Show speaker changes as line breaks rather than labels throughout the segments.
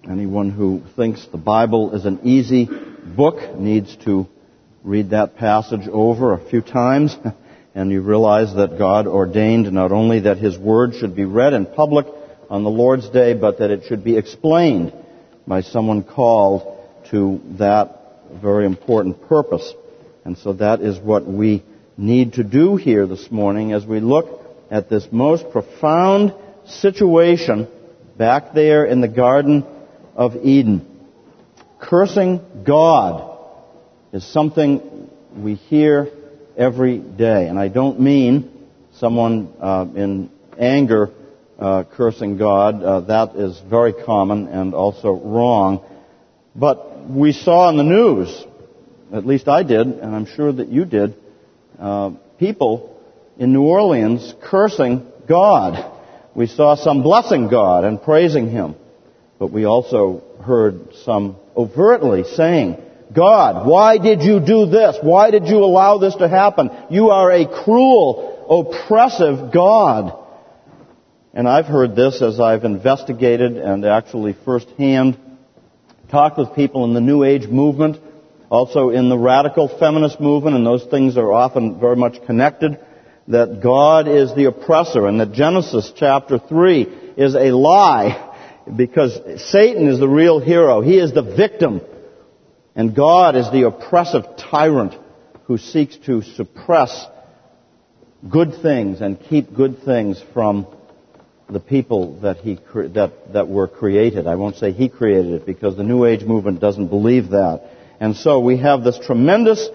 Anyone who thinks the Bible is an easy book needs to read that passage over a few times, and you realize that God ordained not only that His Word should be read in public on the Lord's Day, but that it should be explained by someone called to that very important purpose. And so that is what we need to do here this morning as we look at this most profound situation back there in the Garden of Eden. Cursing God is something we hear every day. And I don't mean someone in anger cursing God. That is very common and also wrong. But we saw in the news, at least I did, and I'm sure that you did, people in New Orleans cursing God. We saw some blessing God and praising Him. But we also heard some overtly saying, God, why did you do this? Why did you allow this to happen? You are a cruel, oppressive God. And I've heard this as I've investigated and actually firsthand talked with people in the New Age movement, also in the radical feminist movement, and those things are often very much connected, that God is the oppressor and that Genesis chapter 3 is a lie because Satan is the real hero. He is the victim. And God is the oppressive tyrant who seeks to suppress good things and keep good things from the people that were created. I won't say He created it because the New Age movement doesn't believe that. And so we have this tremendous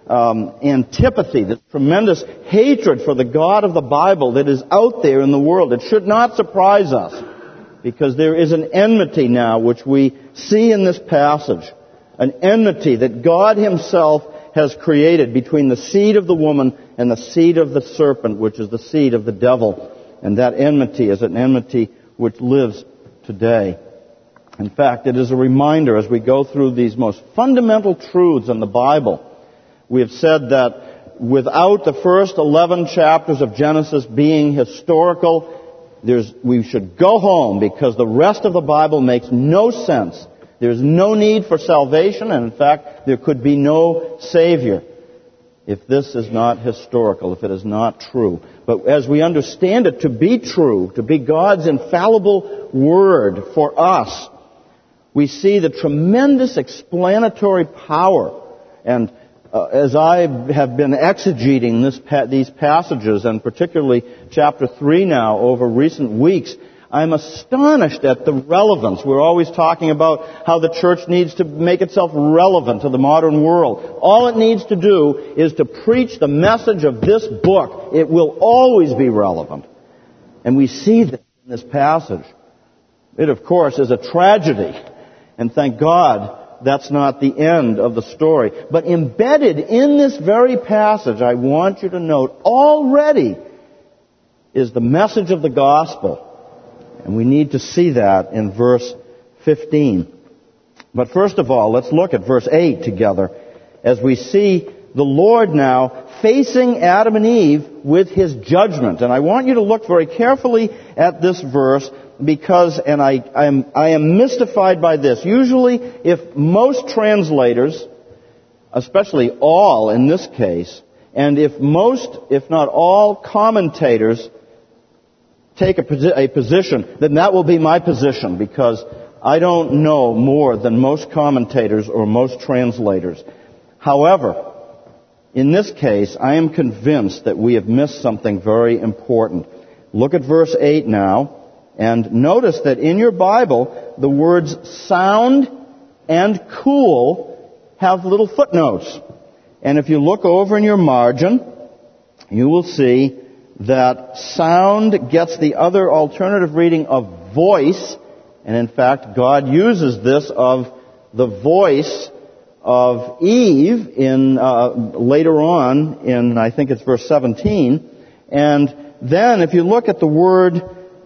antipathy, this tremendous hatred for the God of the Bible that is out there in the world. It should not surprise us because there is an enmity now which we see in this passage. An enmity that God Himself has created between the seed of the woman and the seed of the serpent, which is the seed of the devil. And that enmity is an enmity which lives today. In fact, it is a reminder as we go through these most fundamental truths in the Bible. We have said that without the first 11 chapters of Genesis being historical, we should go home because the rest of the Bible makes no sense. There's no need for salvation, and in fact, there could be no Savior if this is not historical, if it is not true. But as we understand it to be true, to be God's infallible Word for us, we see the tremendous explanatory power. And as I have been exegeting these passages, and particularly chapter 3 now over recent weeks, I'm astonished at the relevance. We're always talking about how the church needs to make itself relevant to the modern world. All it needs to do is to preach the message of this book. It will always be relevant. And we see this in this passage. It, of course, is a tragedy. And thank God that's not the end of the story. But embedded in this very passage, I want you to note, already is the message of the gospel. And we need to see that in verse 15. But first of all, let's look at verse 8 together as we see the Lord now facing Adam and Eve with His judgment. And I want you to look very carefully at this verse because, and I am mystified by this. Usually, if most translators, especially all in this case, and if not all commentators take a position, then that will be my position because I don't know more than most commentators or most translators. However, in this case, I am convinced that we have missed something very important. Look at verse 8 now, and notice that in your Bible, the words sound and cool have little footnotes. And if you look over in your margin, you will see that sound gets the other alternative reading of voice, and in fact, God uses this of the voice of Eve in later on in, I think it's verse 17. And then if you look at the word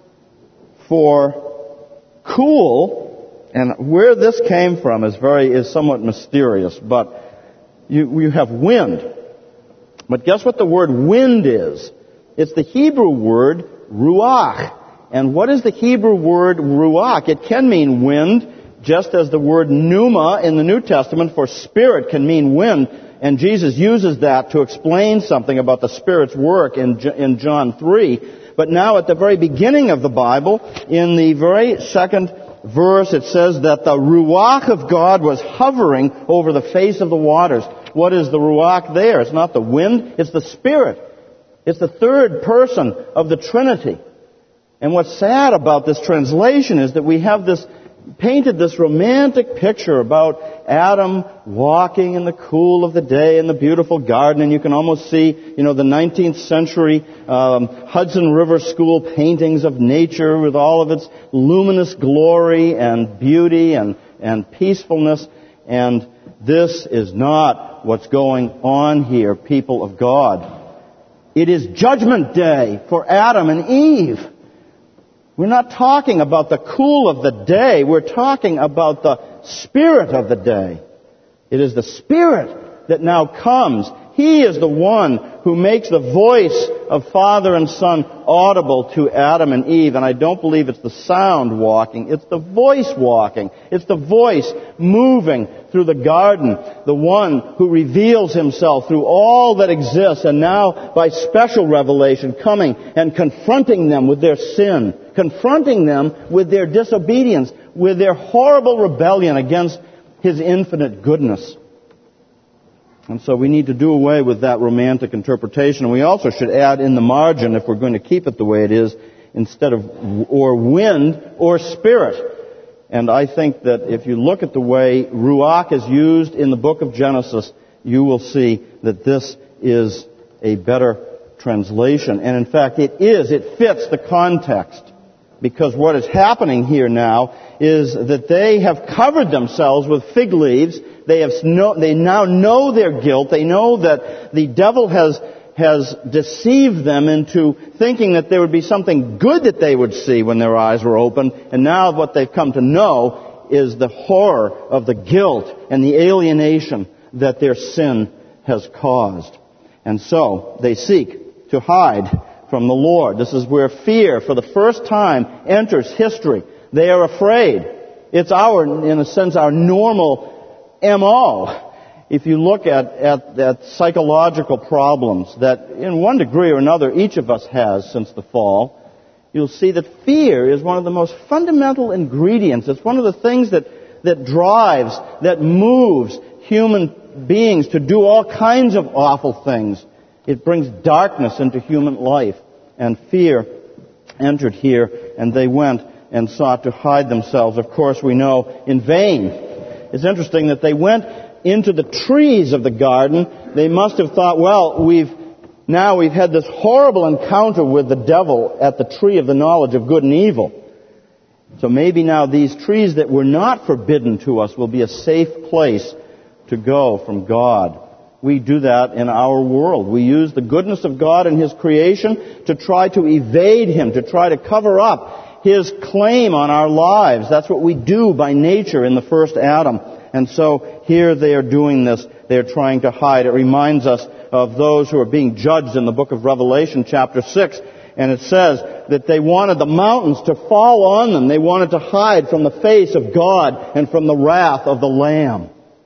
for cool, and where this came from is somewhat mysterious, but you have wind. But guess what the word wind is? It's the Hebrew word ruach. And what is the Hebrew word ruach? It can mean wind, just as the word pneuma in the New Testament for spirit can mean wind, and Jesus uses that to explain something about the Spirit's work in John 3. But now at the very beginning of the Bible, in the very second verse, it says that the Ruach of God was hovering over the face of the waters. What is the Ruach there? It's not the wind, it's the Spirit. It's the third person of the Trinity. And what's sad about this translation is that we have painted this romantic picture about Adam walking in the cool of the day in the beautiful garden, and you can almost see, the 19th century Hudson River School paintings of nature with all of its luminous glory and beauty and peacefulness. And this is not what's going on here, people of God. It is Judgment Day for Adam and Eve. We're not talking about the cool of the day. We're talking about the Spirit of the day. It is the Spirit that now comes. He is the one who makes the voice of Father and Son audible to Adam and Eve. And I don't believe it's the sound walking. It's the voice walking. It's the voice moving through the garden. The one who reveals himself through all that exists, and now by special revelation coming and confronting them with their sin, confronting them with their disobedience, with their horrible rebellion against His infinite goodness. And so we need to do away with that romantic interpretation. And we also should add in the margin, if we're going to keep it the way it is, instead of or wind or spirit. And I think that if you look at the way Ruach is used in the book of Genesis, you will see that this is a better translation. And in fact, it fits the context. Because what is happening here now is that they have covered themselves with fig leaves. They now know their guilt. They know that the devil has deceived them into thinking that there would be something good that they would see when their eyes were opened. And now what they've come to know is the horror of the guilt and the alienation that their sin has caused. And so they seek to hide from the Lord. This is where fear, for the first time, enters history. They are afraid. It's in a sense, our normal M.O. If you look at psychological problems that, in one degree or another, each of us has since the fall, you'll see that fear is one of the most fundamental ingredients. It's one of the things that drives, that moves human beings to do all kinds of awful things. It brings darkness into human life. And fear entered here, and they went and sought to hide themselves. Of course, we know in vain. It's interesting that they went into the trees of the garden. They must have thought, well, we've had this horrible encounter with the devil at the tree of the knowledge of good and evil. So maybe now these trees that were not forbidden to us will be a safe place to go from God. We do that in our world. We use the goodness of God and His creation to try to evade Him, to try to cover up His claim on our lives. That's what we do by nature in the first Adam. And so here they are doing this. They are trying to hide. It reminds us of those who are being judged in the book of Revelation, chapter 6. And it says that they wanted the mountains to fall on them. They wanted to hide from the face of God and from the wrath of the Lamb.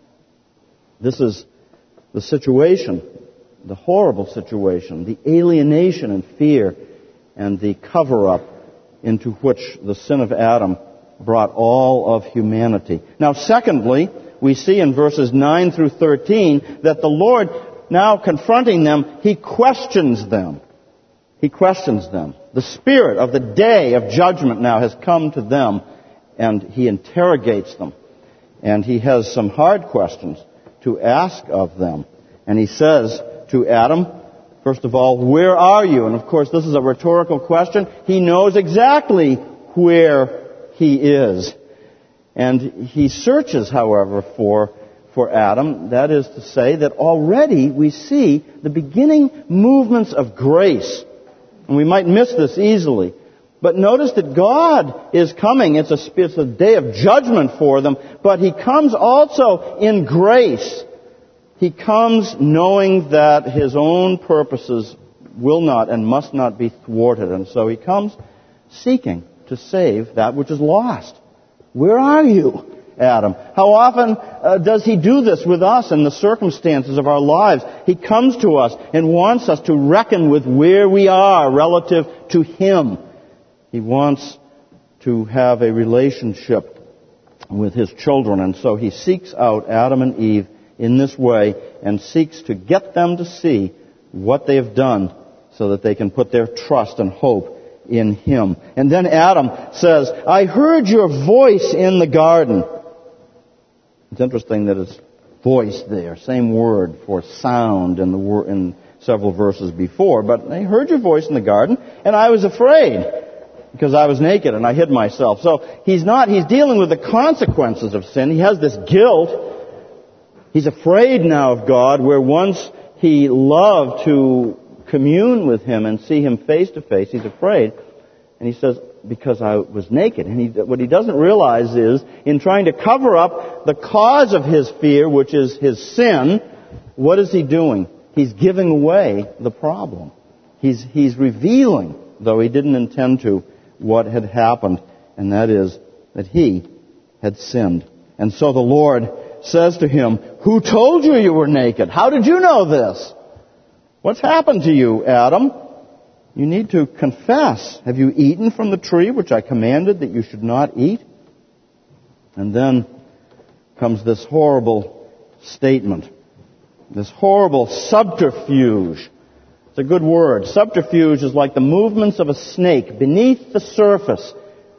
This is the situation, the horrible situation, the alienation and fear, and the cover-up into which the sin of Adam brought all of humanity. Now, secondly, we see in verses 9 through 13 that the Lord, now confronting them, He questions them. He questions them. The spirit of the day of judgment now has come to them, and He interrogates them. And He has some hard questions to ask of them. And He says to Adam, first of all, where are you? And of course, this is a rhetorical question. He knows exactly where he is. And He searches, however, for Adam. That is to say that already we see the beginning movements of grace. And we might miss this easily. But notice that God is coming. It's a day of judgment for them. But He comes also in grace. He comes knowing that His own purposes will not and must not be thwarted. And so He comes seeking to save that which is lost. Where are you? Adam? How often does He do this with us in the circumstances of our lives? He comes to us and wants us to reckon with where we are relative to Him. He wants to have a relationship with His children, and so He seeks out Adam and Eve in this way and seeks to get them to see what they have done so that they can put their trust and hope in Him. And then Adam says, I heard your voice in the garden. It's interesting that it's voice there, same word for sound in several verses before, but I heard your voice in the garden, and I was afraid because I was naked and I hid myself. So he's dealing with the consequences of sin. He has this guilt. He's afraid now of God, where once he loved to commune with Him and see Him face to face, he's afraid. And he says, because I was naked. And what he doesn't realize is, in trying to cover up the cause of his fear, which is his sin, what is he doing? He's giving away the problem. He's revealing, though he didn't intend to, what had happened, and that is that he had sinned. And so the Lord says to him, who told you you were naked? How did you know this? What's happened to you, Adam? You need to confess. Have you eaten from the tree which I commanded that you should not eat? And then comes this horrible statement, this horrible subterfuge. It's a good word. Subterfuge is like the movements of a snake beneath the surface,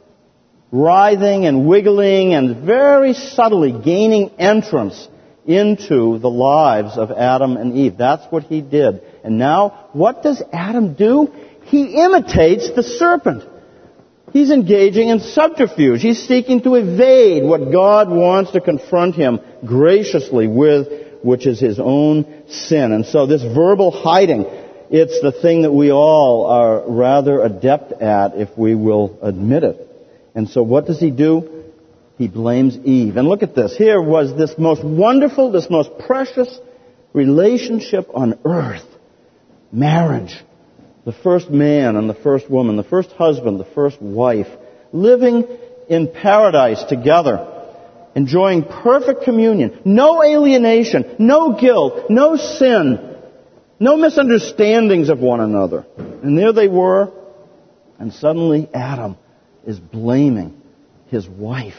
writhing and wiggling and very subtly gaining entrance into the lives of Adam and Eve. That's what he did. And now, what does Adam do? He imitates the serpent. He's engaging in subterfuge. He's seeking to evade what God wants to confront him graciously with, which is his own sin. And so this verbal hiding, it's the thing that we all are rather adept at, if we will admit it. And so what does he do? He blames Eve. And look at this. Here was this most wonderful, this most precious relationship on earth. Marriage. The first man and the first woman, the first husband, the first wife, living in paradise together, enjoying perfect communion, no alienation, no guilt, no sin, no misunderstandings of one another. And there they were, and suddenly Adam is blaming his wife.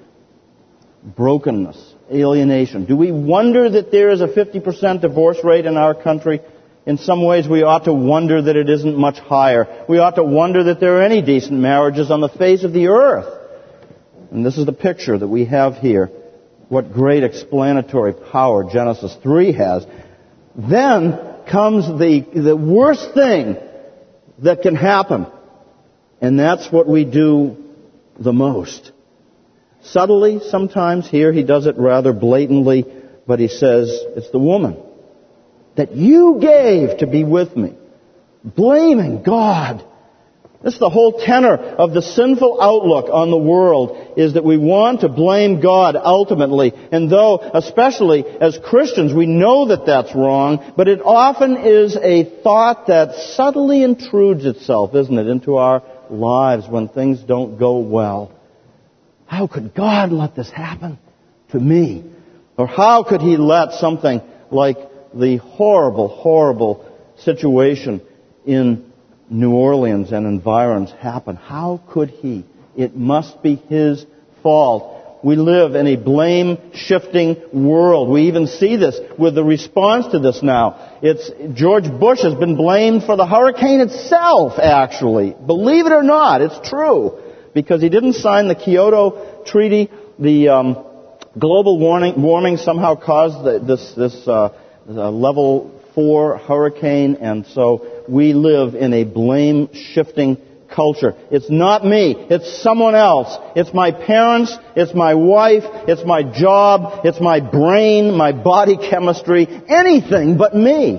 Brokenness, alienation. Do we wonder that there is a 50% divorce rate in our country? In some ways, we ought to wonder that it isn't much higher. We ought to wonder that there are any decent marriages on the face of the earth. And this is the picture that we have here. What great explanatory power Genesis 3 has. Then comes the worst thing that can happen. And that's what we do the most. Subtly, sometimes. Here he does it rather blatantly. But he says, it's the woman that you gave to be with me. Blaming God. This is the whole tenor of the sinful outlook on the world, is that we want to blame God ultimately. And though, especially as Christians, we know that that's wrong, but it often is a thought that subtly intrudes itself, isn't it, into our lives when things don't go well. How could God let this happen to me? Or how could He let something like the horrible, horrible situation in New Orleans and environs happen? How could He? It must be His fault. We live in a blame-shifting world. We even see this with the response to this now. George Bush has been blamed for the hurricane itself, actually. Believe it or not, it's true. Because he didn't sign the Kyoto Treaty. The global warming somehow caused this level 4 hurricane, and so we live in a blame-shifting culture. It's not me. It's someone else. It's my parents. It's my wife. It's my job. It's my brain, my body chemistry. Anything but me.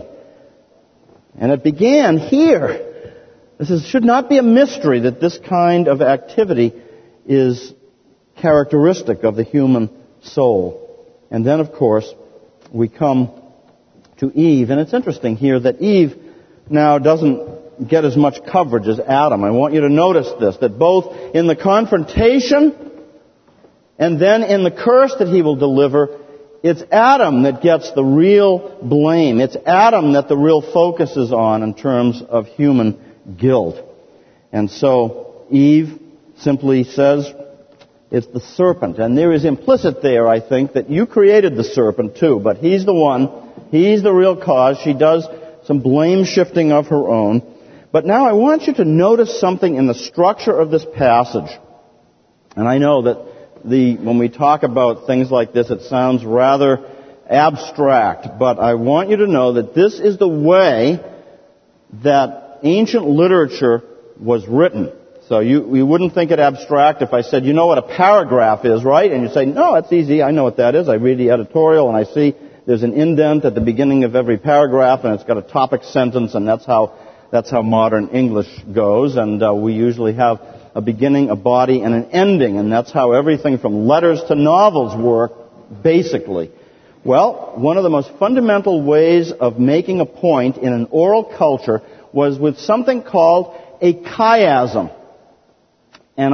And it began here. Should not be a mystery that this kind of activity is characteristic of the human soul. And then, of course, we come to Eve. And it's interesting here that Eve now doesn't get as much coverage as Adam. I want you to notice this, that both in the confrontation And then in the curse that he will deliver, it's Adam that gets the real blame. It's Adam that the real focus is on in terms of human guilt. And so Eve simply says, it's the serpent. And there is implicit there, I think, that you created the serpent too, but he's the one, he's the real cause. She does some blame shifting of her own. But now I want you to notice something in the structure of this passage. And I know that when we talk about things like this, it sounds rather abstract, but I want you to know that this is the way that ancient literature was written. So you wouldn't think it abstract if I said, you know what a paragraph is, right? And you say, no, that's easy, I know what that is. I read the editorial and I see there's an indent at the beginning of every paragraph and it's got a topic sentence, and that's how modern English goes. And we usually have a beginning, a body, and an ending, and that's how everything from letters to novels work, basically. Well, one of the most fundamental ways of making a point in an oral culture was with something called a chiasm. And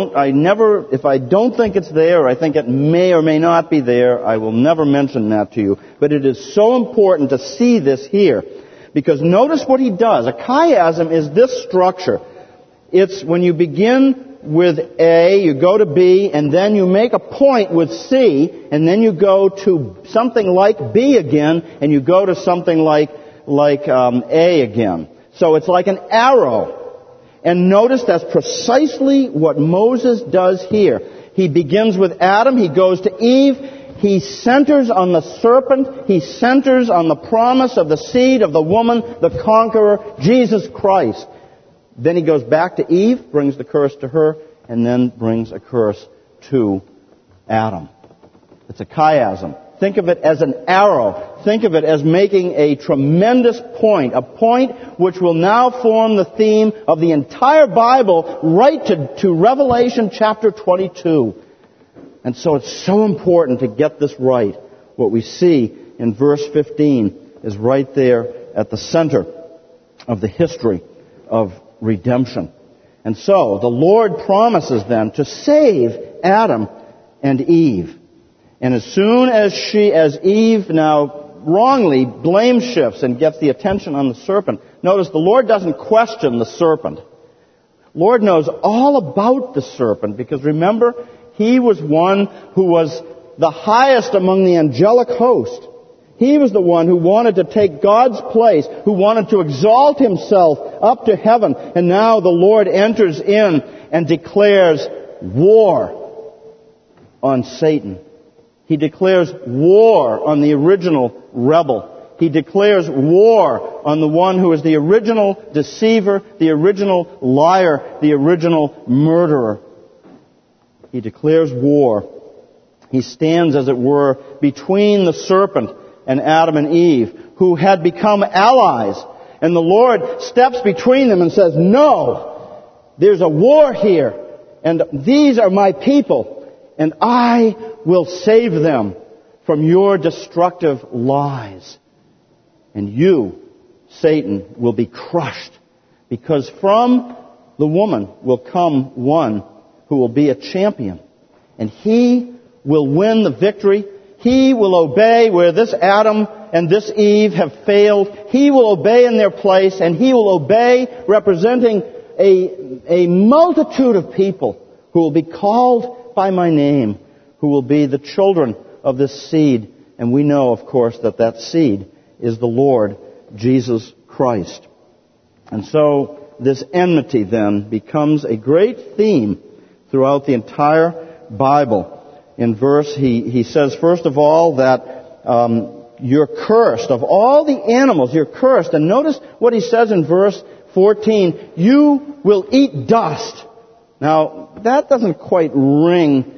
if I don't think it's there, or I think it may or may not be there, I will never mention that to you. But it is so important to see this here. Because notice what he does. A chiasm is this structure. It's when you begin with A, you go to B, and then you make a point with C, and then you go to something like B again, and you go to something like A again. So it's like an arrow. And notice that's precisely what Moses does here. He begins with Adam, he goes to Eve, he centers on the serpent, he centers on the promise of the seed of the woman, the conqueror, Jesus Christ. Then he goes back to Eve, brings the curse to her, and then brings a curse to Adam. It's a chiasm. Think of it as an arrow. Think of it as making a tremendous point, a point which will now form the theme of the entire Bible right to Revelation chapter 22. And so it's so important to get this right. What we see in verse 15 is right there at the center of the history of redemption. And so the Lord promises then to save Adam and Eve. And as soon as Eve now wrongly blame shifts and gets the attention on the serpent, notice the Lord doesn't question the serpent. The Lord knows all about the serpent, because remember, he was one who was the highest among the angelic host. He was the one who wanted to take God's place, who wanted to exalt himself up to heaven. And now the Lord enters in and declares war on Satan. He declares war on the original rebel. He declares war on the one who is the original deceiver, the original liar, the original murderer. He declares war. He stands, as it were, between the serpent and Adam and Eve, who had become allies. And the Lord steps between them and says, no, there's a war here, and these are my people, and I will save them from your destructive lies. And you, Satan, will be crushed, because from the woman will come one who will be a champion, and he will win the victory. He will obey where this Adam and this Eve have failed. He will obey in their place, and he will obey representing a multitude of people who will be called by my name, who will be the children of this seed. And we know, of course, that seed is the Lord Jesus Christ. And so this enmity then becomes a great theme throughout the entire Bible. In verse, he says, first of all, that you're cursed. Of all the animals, you're cursed. And notice what he says in verse 14, you will eat dust. Now, that doesn't quite ring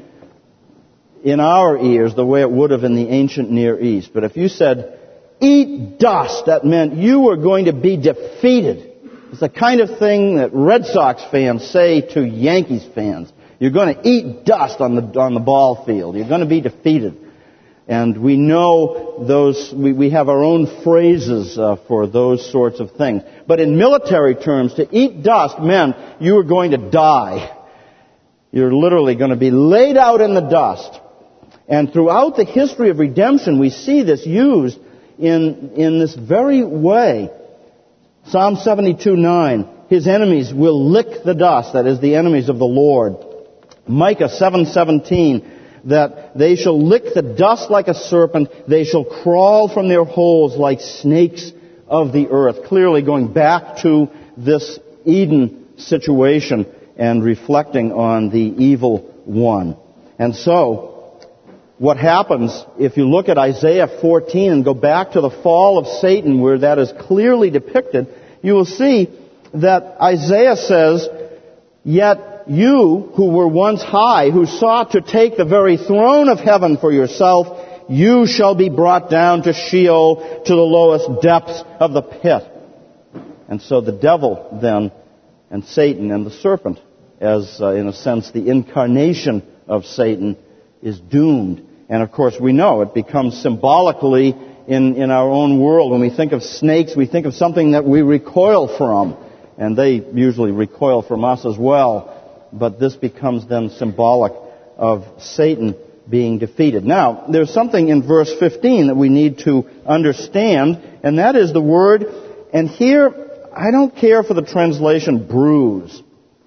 in our ears the way it would have in the ancient Near East. But if you said, eat dust, that meant you were going to be defeated. It's the kind of thing that Red Sox fans say to Yankees fans. You're going to eat dust on the ball field. You're going to be defeated. And we know those, we have our own phrases for those sorts of things. But in military terms, to eat dust meant you were going to die. You're literally going to be laid out in the dust. And throughout the history of redemption, we see this used in this very way. Psalm 72:9, his enemies will lick the dust, that is, the enemies of the Lord. Micah 7:17, that they shall lick the dust like a serpent, they shall crawl from their holes like snakes of the earth. Clearly going back to this Eden situation and reflecting on the evil one. And so, what happens, if you look at Isaiah 14 and go back to the fall of Satan where that is clearly depicted, you will see that Isaiah says, "Yet you who were once high, who sought to take the very throne of heaven for yourself, you shall be brought down to Sheol, to the lowest depths of the pit." And so the devil then, and Satan and the serpent, as in a sense the incarnation of Satan, is doomed. And of course we know it becomes symbolically in our own world. When we think of snakes, we think of something that we recoil from. And they usually recoil from us as well. But this becomes then symbolic of Satan being defeated. Now, there's something in verse 15 that we need to understand, and that is the word, and here I don't care for the translation bruise.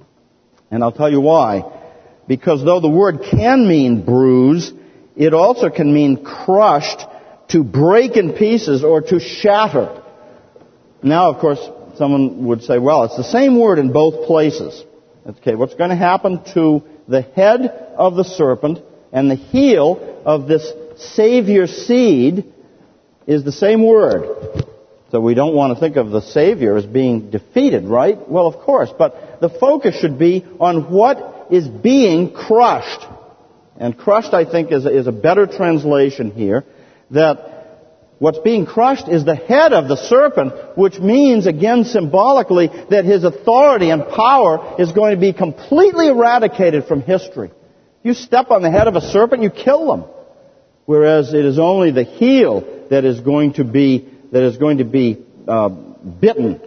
And I'll tell you why. Because though the word can mean bruise, it also can mean crushed, to break in pieces, or to shatter. Now, of course, someone would say, well, it's the same word in both places. Okay, what's going to happen to the head of the serpent and the heel of this Savior seed is the same word. So we don't want to think of the Savior as being defeated, right? Well, of course, but the focus should be on what is being crushed. And crushed, I think, is a better translation here, that what's being crushed is the head of the serpent, which means, again symbolically, that his authority and power is going to be completely eradicated from history. You step on the head of a serpent, you kill them. Whereas it is only the heel that is going to be bitten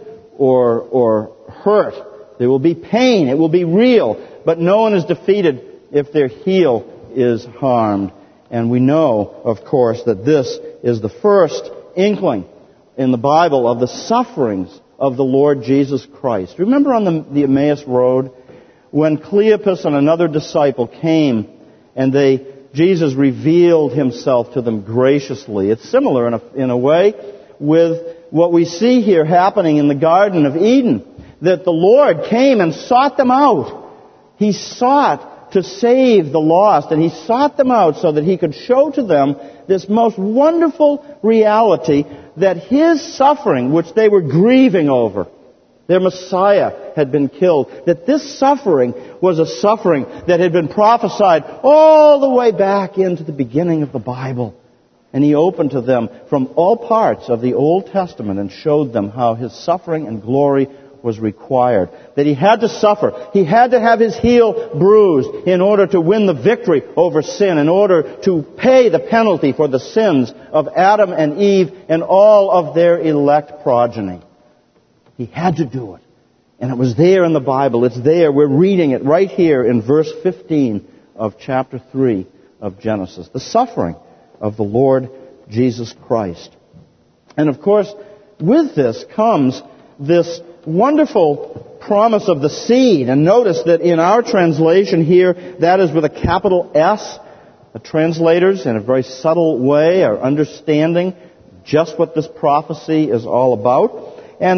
or hurt. There will be pain. It will be real. But no one is defeated if their heel is harmed. And we know, of course, that this is the first inkling in the Bible of the sufferings of the Lord Jesus Christ. Remember on the Emmaus Road, when Cleopas and another disciple came and Jesus revealed himself to them graciously. It's similar in a way with what we see here happening in the Garden of Eden, that the Lord came and sought them out. He sought to save the lost, and He sought them out so that He could show to them this most wonderful reality, that His suffering, which they were grieving over, their Messiah had been killed, that this suffering was a suffering that had been prophesied all the way back into the beginning of the Bible. And He opened to them from all parts of the Old Testament and showed them how His suffering and glory was required. That He had to suffer. He had to have His heel bruised in order to win the victory over sin, in order to pay the penalty for the sins of Adam and Eve and all of their elect progeny. He had to do it. And it was there in the Bible. It's there. We're reading it right here in verse 15 of chapter 3 of Genesis. The suffering of the Lord Jesus Christ. And of course, with this comes this wonderful promise of the seed. And notice that in our translation here, that is with a capital S. The translators, in a very subtle way, are understanding just what this prophecy is all about.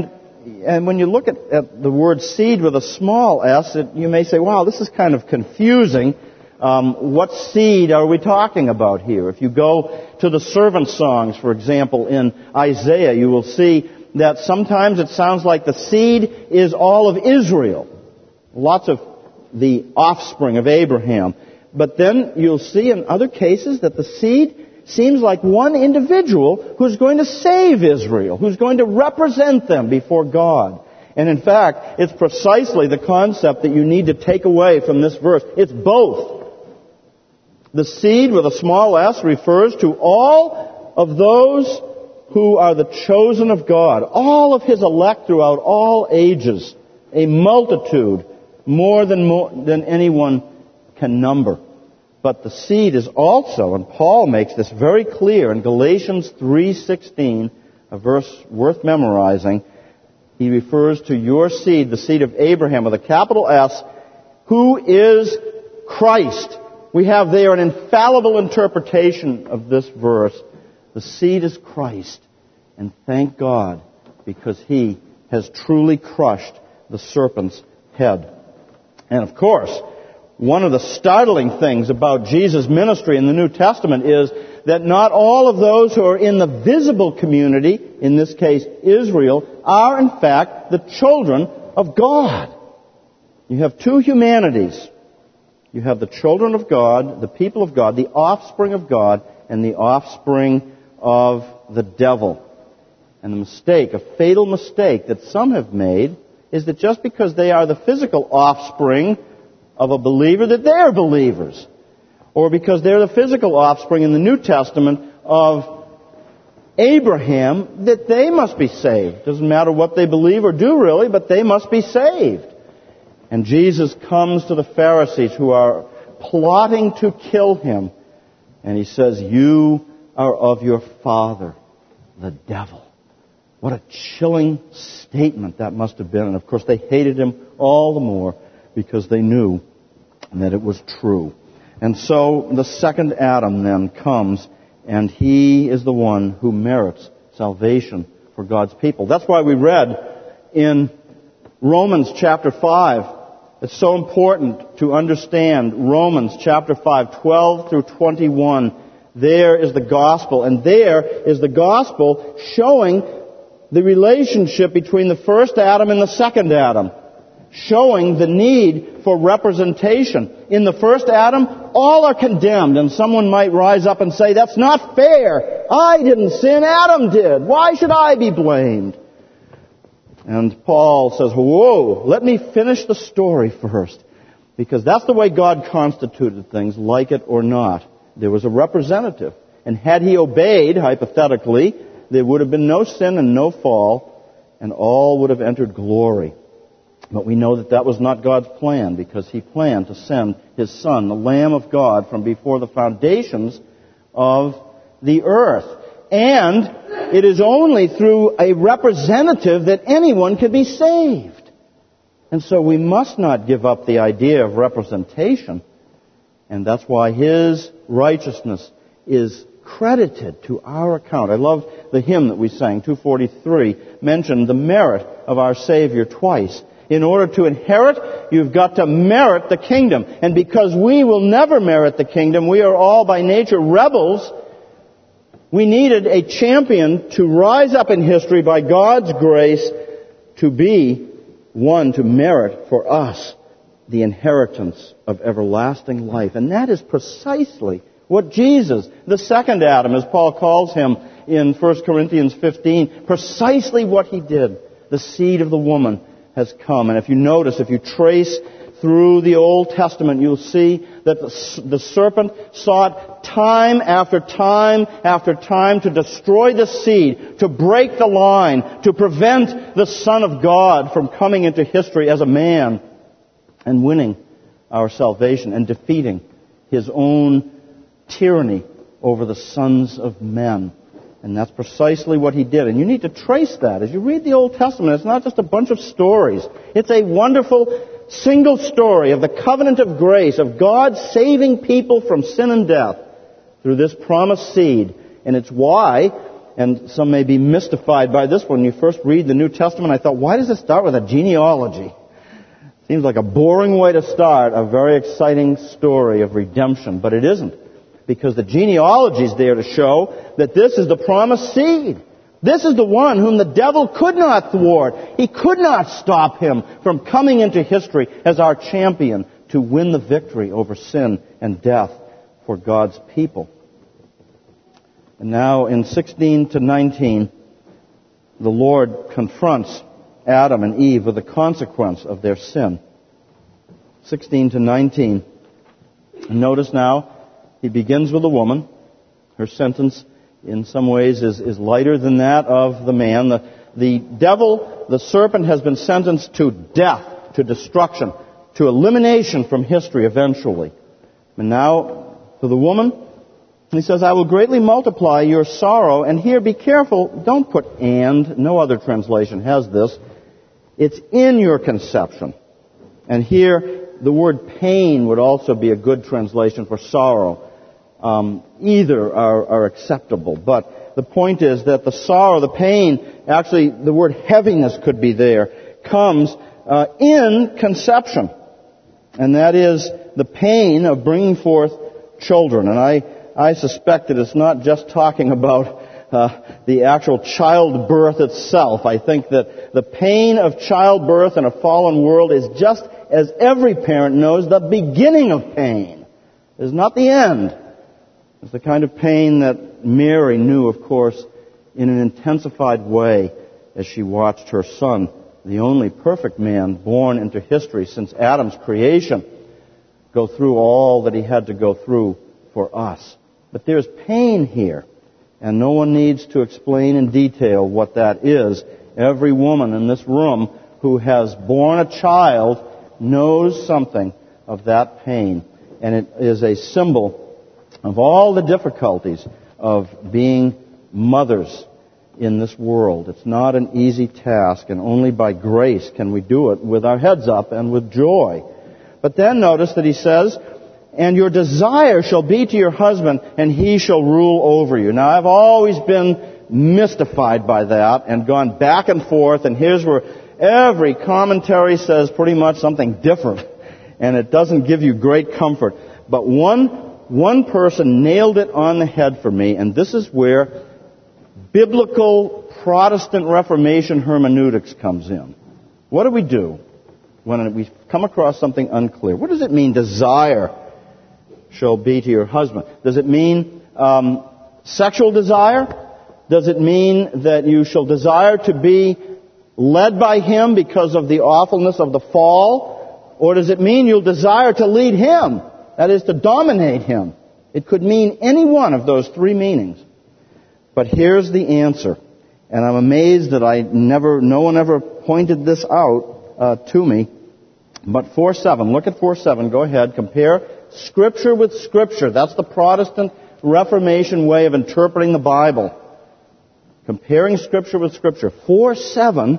And when you look at the word seed with a small s, you may say, wow, this is kind of confusing. What seed are we talking about here? If you go to the servant songs, for example, in Isaiah, you will see that sometimes it sounds like the seed is all of Israel. Lots of the offspring of Abraham. But then you'll see in other cases that the seed seems like one individual who's going to save Israel, who's going to represent them before God. And in fact, it's precisely the concept that you need to take away from this verse. It's both. The seed with a small s refers to all of those who are the chosen of God, all of His elect throughout all ages, a multitude, more than anyone can number. But the seed is also, and Paul makes this very clear in Galatians 3:16, a verse worth memorizing. He refers to your seed, the seed of Abraham, with a capital S, who is Christ. We have there an infallible interpretation of this verse. The seed is Christ. And thank God, because He has truly crushed the serpent's head. And of course, one of the startling things about Jesus' ministry in the New Testament is that not all of those who are in the visible community, in this case Israel, are in fact the children of God. You have two humanities. You have the children of God, the people of God, the offspring of God, and the offspring of the devil. And the mistake, a fatal mistake that some have made, is that just because they are the physical offspring of a believer, that they're believers. Or because they're the physical offspring in the New Testament of Abraham, that they must be saved. Doesn't matter what they believe or do really, but they must be saved. And Jesus comes to the Pharisees who are plotting to kill Him. And He says, you are of your father, the devil. What a chilling statement that must have been. And of course they hated Him all the more because they knew that it was true. And so the second Adam then comes, and he is the one who merits salvation for God's people. That's why we read in Romans chapter 5, it's so important to understand Romans chapter 5, 12 through 21. There is the gospel, and there is the gospel showing the relationship between the first Adam and the second Adam, showing the need for representation. In the first Adam, all are condemned, and someone might rise up and say, that's not fair. I didn't sin, Adam did. Why should I be blamed? And Paul says, whoa, let me finish the story first. Because that's the way God constituted things, like it or not. There was a representative. And had he obeyed, hypothetically, there would have been no sin and no fall, and all would have entered glory. But we know that that was not God's plan, because He planned to send His Son, the Lamb of God, from before the foundations of the earth. And it is only through a representative that anyone can be saved. And so we must not give up the idea of representation. And that's why His righteousness is credited to our account. I love the hymn that we sang, 243, mentioned the merit of our Savior twice. In order to inherit, you've got to merit the kingdom. And because we will never merit the kingdom, we are all by nature rebels. We needed a champion to rise up in history by God's grace to be one to merit for us the inheritance of everlasting life. And that is precisely what Jesus, the second Adam, as Paul calls him in 1 Corinthians 15, precisely what He did. The seed of the woman has come. And if you notice, if you trace through the Old Testament, you'll see that the serpent sought time after time after time to destroy the seed, to break the line, to prevent the Son of God from coming into history as a man and winning our salvation and defeating his own tyranny over the sons of men. And that's precisely what he did. And you need to trace that. As you read the Old Testament, it's not just a bunch of stories. It's a wonderful single story of the covenant of grace, of God saving people from sin and death through this promised seed. And it's why, and some may be mystified by this when you first read the New Testament, I thought, why does it start with a genealogy? Seems like a boring way to start a very exciting story of redemption, but it isn't. Because the genealogy is there to show that this is the promised seed. This is the one whom the devil could not thwart. He could not stop him from coming into history as our champion to win the victory over sin and death for God's people. And now in 16 to 19, the Lord confronts Adam and Eve with the consequence of their sin. 16 to 19. Notice now, He begins with the woman. Her sentence in some ways is lighter than that of the man. The devil, the serpent, has been sentenced to death, to destruction, to elimination from history eventually. And now, to the woman, he says, I will greatly multiply your sorrow. And here, be careful, don't put and. No other translation has this. It's in your conception. And here, the word pain would also be a good translation for sorrow. Either are acceptable. But the point is that the sorrow, the pain, actually the word heaviness could be there, comes in conception. And that is the pain of bringing forth children. And I suspect that it's not just talking about the actual childbirth itself. I think that the pain of childbirth in a fallen world is just, as every parent knows, the beginning of pain. It's not the end. It's the kind of pain that Mary knew, of course, in an intensified way as she watched her son, the only perfect man born into history since Adam's creation, go through all that he had to go through for us. But there's pain here, and no one needs to explain in detail what that is. Every woman in this room who has borne a child knows something of that pain, and it is a symbol of all the difficulties of being mothers in this world. It's not an easy task, and only by grace can we do it with our heads up and with joy. But then notice that he says, and your desire shall be to your husband, and he shall rule over you. Now, I've always been mystified by that and gone back and forth, and here's where every commentary says pretty much something different, and it doesn't give you great comfort. But one person nailed it on the head for me, and this is where biblical Protestant Reformation hermeneutics comes in. What do we do when we come across something unclear? What does it mean, desire shall be to your husband? Does it mean sexual desire? Does it mean that you shall desire to be led by him because of the awfulness of the fall? Or does it mean you'll desire to lead him? That is, to dominate him. It could mean any one of those three meanings. But here's the answer. And I'm amazed that no one ever pointed this out to me. But 4:7, look at 4:7, go ahead, compare Scripture with Scripture. That's the Protestant Reformation way of interpreting the Bible. Comparing Scripture with Scripture. 4:7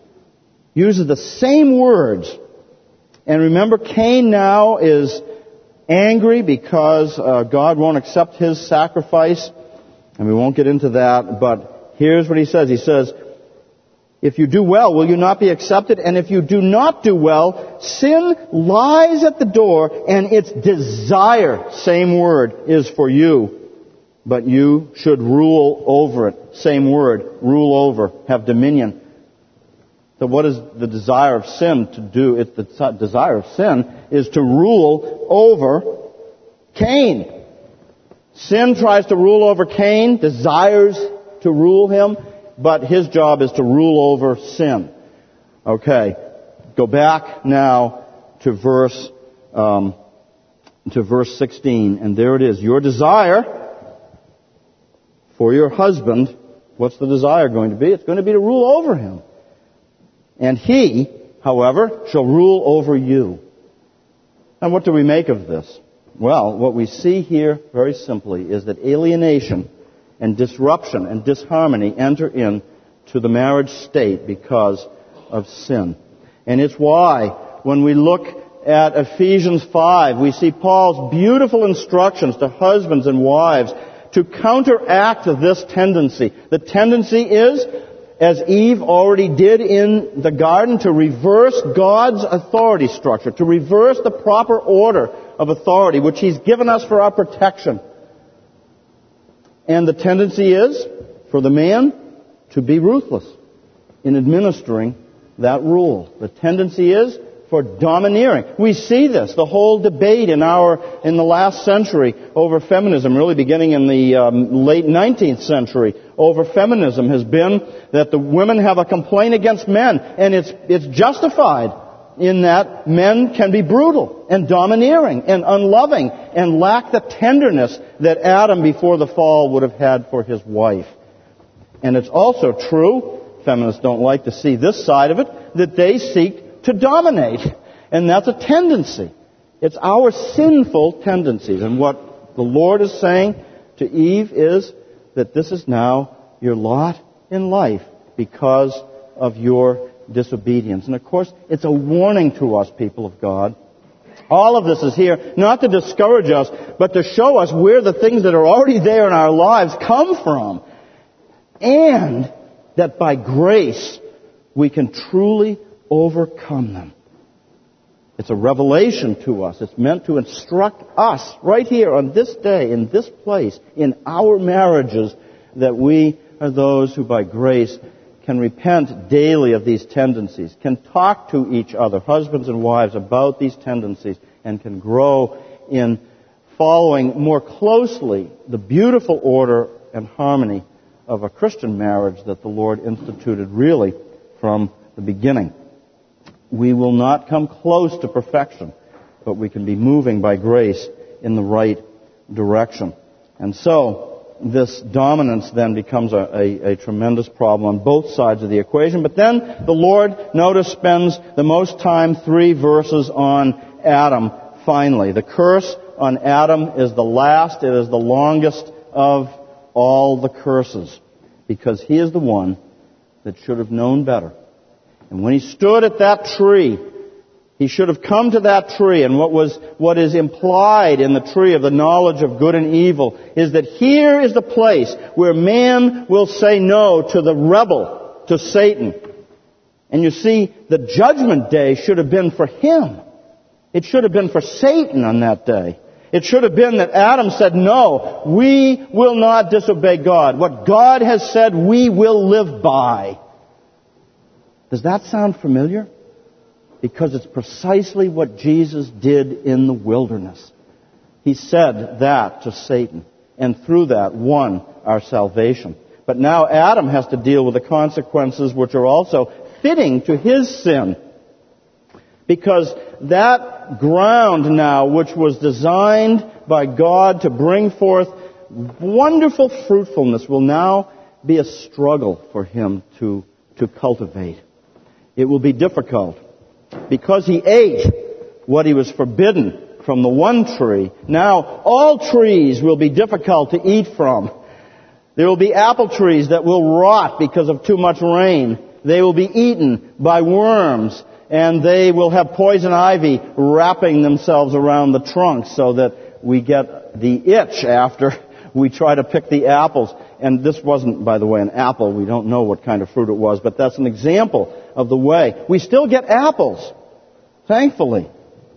uses the same words. And remember, Cain now is angry because God won't accept his sacrifice. And we won't get into that, but here's what he says. He says, if you do well, will you not be accepted? And if you do not do well, sin lies at the door, and its desire, same word, is for you. But you should rule over it. Same word, rule over, have dominion. So what is the desire of sin to do? The desire of sin is to rule over Cain. Sin tries to rule over Cain, desires to rule him, but his job is to rule over sin. Okay, go back now to verse 16, and there it is. Your desire for your husband, what's the desire going to be? It's going to be to rule over him. And he, however, shall rule over you. And what do we make of this? Well, what we see here, very simply, is that alienation and disruption and disharmony enter into the marriage state because of sin. And it's why, when we look at Ephesians 5, we see Paul's beautiful instructions to husbands and wives to counteract this tendency. The tendency is, as Eve already did in the garden, to reverse God's authority structure, to reverse the proper order of authority, which He's given us for our protection. And the tendency is for the man to be ruthless in administering that rule. The tendency is for domineering. We see this, the whole debate in the last century over feminism, really beginning in the late 19th century, over feminism has been that the women have a complaint against men, and it's justified in that men can be brutal and domineering and unloving and lack the tenderness that Adam before the fall would have had for his wife. And it's also true, feminists don't like to see this side of it, that they seek to dominate. And that's a tendency. It's our sinful tendencies. And what the Lord is saying to Eve is that this is now your lot in life because of your disobedience. And of course, it's a warning to us, people of God. All of this is here not to discourage us, but to show us where the things that are already there in our lives come from. And that by grace, we can truly overcome them. It's a revelation to us. It's meant to instruct us right here on this day, in this place, in our marriages, that we are those who by grace can repent daily of these tendencies, can talk to each other, husbands and wives, about these tendencies, and can grow in following more closely the beautiful order and harmony of a Christian marriage that the Lord instituted really from the beginning. We will not come close to perfection, but we can be moving by grace in the right direction. And so, this dominance then becomes a tremendous problem on both sides of the equation. But then the Lord, notice, spends the most time, 3 verses on Adam, finally. The curse on Adam is the last, it is the longest of all the curses, because he is the one that should have known better. And when he stood at that tree, he should have come to that tree, and what is implied in the tree of the knowledge of good and evil is that here is the place where man will say no to the rebel, to Satan. And you see, the judgment day should have been for him. It should have been for Satan on that day. It should have been that Adam said, no, we will not disobey God. What God has said, we will live by. Does that sound familiar? Because it's precisely what Jesus did in the wilderness. He said that to Satan, and through that won our salvation. But now Adam has to deal with the consequences which are also fitting to his sin. Because that ground now, which was designed by God to bring forth wonderful fruitfulness, will now be a struggle for him to cultivate. It will be difficult. Because he ate what he was forbidden from the one tree, now all trees will be difficult to eat from. There will be apple trees that will rot because of too much rain. They will be eaten by worms, and they will have poison ivy wrapping themselves around the trunks so that we get the itch after we try to pick the apples. And this wasn't, by the way, an apple. We don't know what kind of fruit it was, but that's an example of the way. We still get apples, thankfully.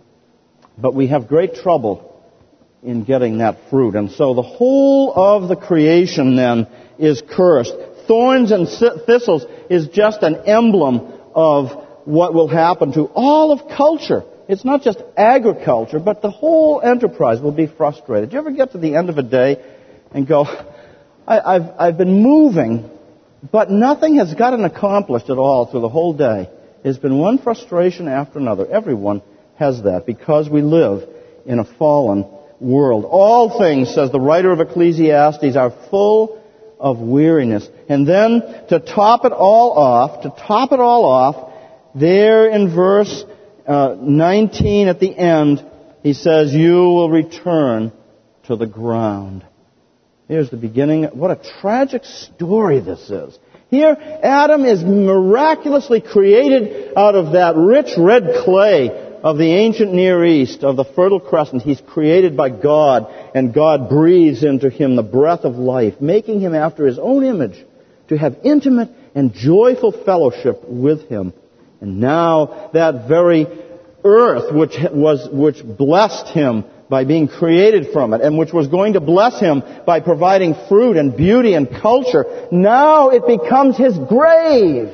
But we have great trouble in getting that fruit. And so the whole of the creation then is cursed. Thorns and thistles is just an emblem of what will happen to all of culture. It's not just agriculture, but the whole enterprise will be frustrated. Do you ever get to the end of a day and go, I've been moving, but nothing has gotten accomplished at all through the whole day. There's been one frustration after another. Everyone has that because we live in a fallen world. All things, says the writer of Ecclesiastes, are full of weariness. And then to top it all off, there in verse 19 at the end, he says, you will return to the ground. Here's the beginning. What a tragic story this is. Here, Adam is miraculously created out of that rich red clay of the ancient Near East, of the Fertile Crescent. He's created by God, and God breathes into him the breath of life, making him after his own image, to have intimate and joyful fellowship with him. And now that very earth which blessed him by being created from it, and which was going to bless him by providing fruit and beauty and culture, now it becomes his grave.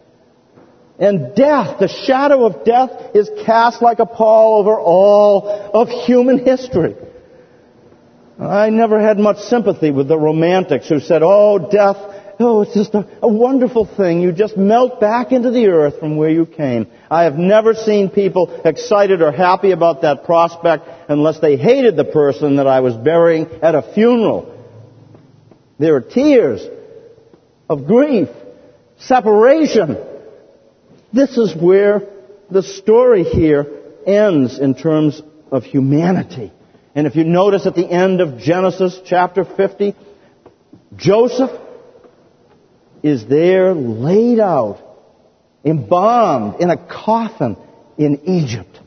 And death, the shadow of death, is cast like a pall over all of human history. I never had much sympathy with the romantics who said, oh, death, oh, it's just a wonderful thing. You just melt back into the earth from where you came. I have never seen people excited or happy about that prospect unless they hated the person that I was burying at a funeral. There are tears of grief, separation. This is where the story here ends in terms of humanity. And if you notice at the end of Genesis chapter 50, Joseph is there laid out, embalmed in a coffin in Egypt.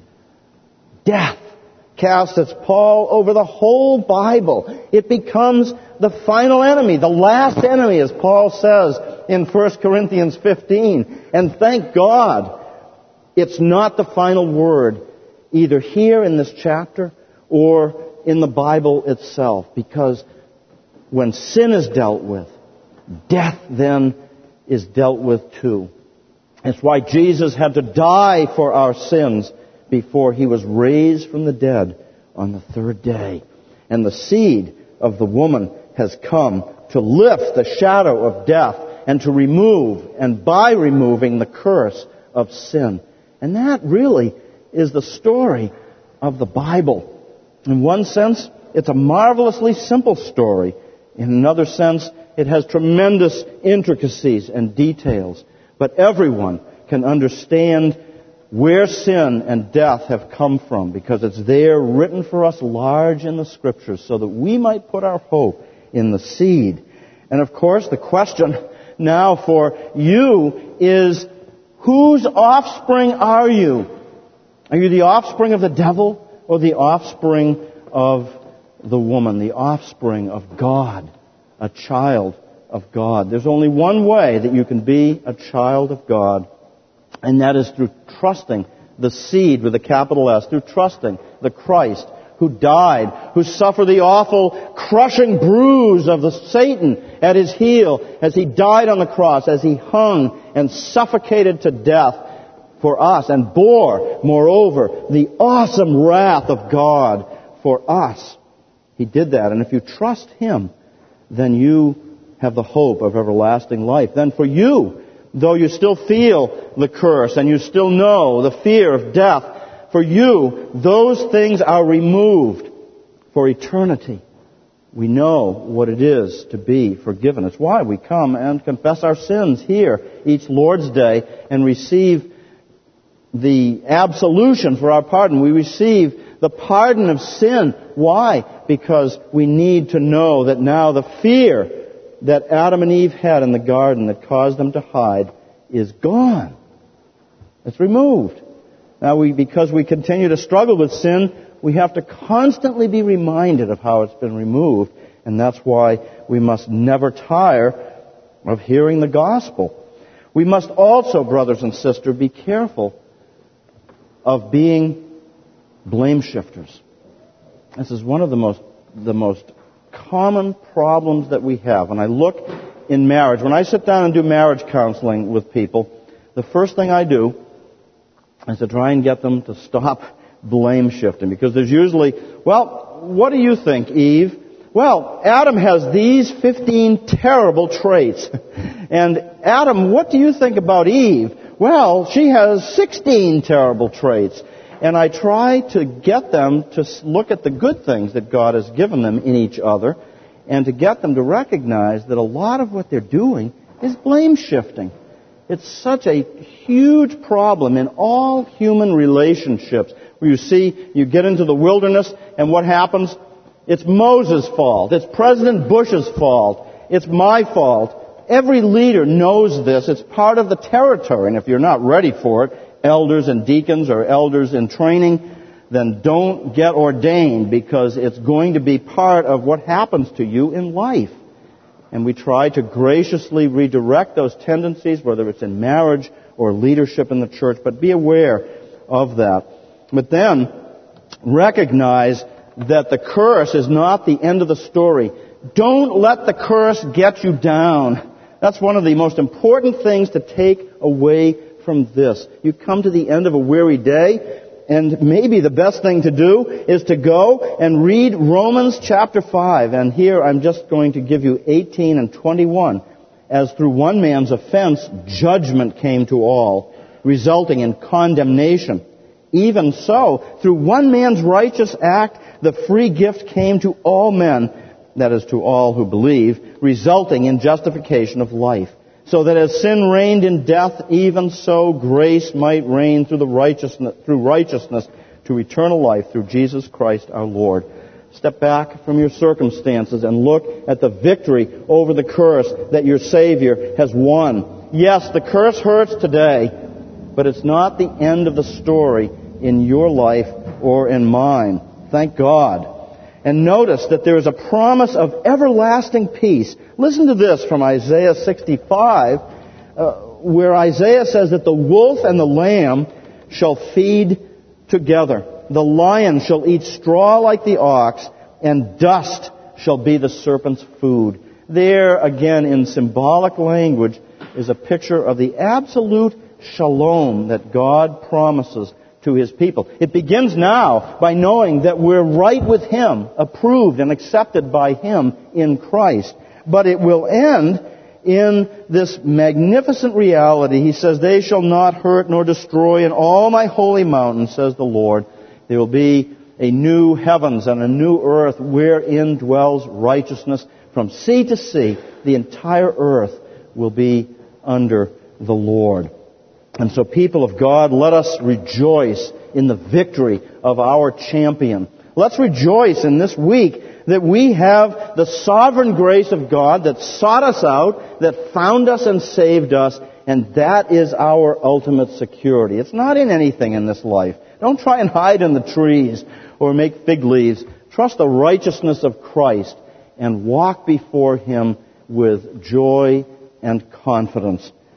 Death casts its pall over the whole Bible. It becomes the final enemy, the last enemy, as Paul says in 1 Corinthians 15. And thank God, it's not the final word, either here in this chapter or in the Bible itself, because when sin is dealt with, death then is dealt with too. That's why Jesus had to die for our sins before He was raised from the dead on the third day. And the seed of the woman has come to lift the shadow of death and to remove, and by removing, the curse of sin. And that really is the story of the Bible. In one sense, it's a marvelously simple story. In another sense, it has tremendous intricacies and details. But everyone can understand where sin and death have come from, because it's there written for us large in the Scriptures so that we might put our hope in the seed. And of course, the question now for you is, whose offspring are you? Are you the offspring of the devil or the offspring of the woman, the offspring of God, a child of God? There's only one way that you can be a child of God, and that is through trusting the seed with a capital S, through trusting the Christ who died, who suffered the awful crushing bruise of the Satan at His heel as He died on the cross, as He hung and suffocated to death for us, and bore, moreover, the awesome wrath of God for us. He did that, and if you trust Him, then you have the hope of everlasting life. Then for you, though you still feel the curse and you still know the fear of death, for you, those things are removed for eternity. We know what it is to be forgiven. It's why we come and confess our sins here each Lord's Day and receive the absolution for our pardon. We receive the pardon of sin. Why? Because we need to know that now the fear that Adam and Eve had in the garden that caused them to hide is gone. It's removed. Now, because we continue to struggle with sin, we have to constantly be reminded of how it's been removed. And that's why we must never tire of hearing the gospel. We must also, brothers and sisters, be careful of being blame shifters. This is one of the most common problems that we have. When I look in marriage, when I sit down and do marriage counseling with people, the first thing I do is to try and get them to stop blame shifting. Because there's usually, well, what do you think, Eve? Well, Adam has these 15 terrible traits. And Adam, what do you think about Eve? Well, she has 16 terrible traits. And I try to get them to look at the good things that God has given them in each other, and to get them to recognize that a lot of what they're doing is blame shifting. It's such a huge problem in all human relationships. Where you see, you get into the wilderness, and what happens? It's Moses' fault. It's President Bush's fault. It's my fault. Every leader knows this. It's part of the territory. And if you're not ready for it, elders and deacons or elders in training, then don't get ordained, because it's going to be part of what happens to you in life. And we try to graciously redirect those tendencies, whether it's in marriage or leadership in the church, but be aware of that. But then recognize that the curse is not the end of the story. Don't let the curse get you down. That's one of the most important things to take away from this. You come to the end of a weary day, and maybe the best thing to do is to go and read Romans chapter 5. And here I'm just going to give you 18 and 21. As through one man's offense, judgment came to all, resulting in condemnation. Even so, through one man's righteous act, the free gift came to all men, that is, to all who believe, resulting in justification of life. So that as sin reigned in death, even so grace might reign through righteousness to eternal life through Jesus Christ our Lord. Step back from your circumstances and look at the victory over the curse that your Savior has won. Yes, the curse hurts today, but it's not the end of the story in your life or in mine. Thank God. And notice that there is a promise of everlasting peace. Listen to this from Isaiah 65, where Isaiah says that the wolf and the lamb shall feed together. The lion shall eat straw like the ox, and dust shall be the serpent's food. There, again, in symbolic language, is a picture of the absolute shalom that God promises to His people. It begins now by knowing that we're right with Him, approved and accepted by Him in Christ. But it will end in this magnificent reality. He says, "They shall not hurt nor destroy in all my holy mountain, says the Lord. There will be a new heavens and a new earth wherein dwells righteousness. From sea to sea, the entire earth will be under the Lord." And so, people of God, let us rejoice in the victory of our champion. Let's rejoice in this week that we have the sovereign grace of God that sought us out, that found us and saved us, and that is our ultimate security. It's not in anything in this life. Don't try and hide in the trees or make fig leaves. Trust the righteousness of Christ and walk before Him with joy and confidence.